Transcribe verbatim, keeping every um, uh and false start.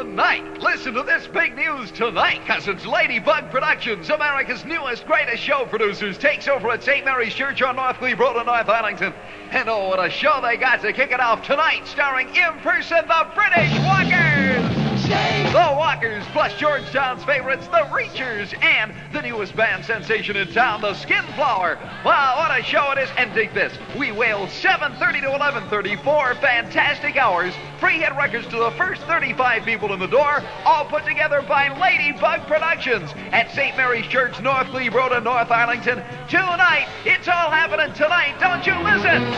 tonight. Listen to this big news tonight, because it's Ladybug Productions, America's newest, greatest show producers, takes over at Saint Mary's Church on North Glebe Road in North Arlington. And oh, what a show they got to kick it off tonight, starring in person the British Walkers! The Walkers, plus Georgetown's favorites, the Reachers, and the newest band sensation in town, the Skinflower. Wow, what a show it is. And dig this, we wail seven thirty to eleven thirty, four fantastic hours, free hit records to the first thirty-five people in the door, all put together by Ladybug Productions at Saint Mary's Church, North Glebe Road in North Arlington. Tonight, it's all happening tonight, don't you listen?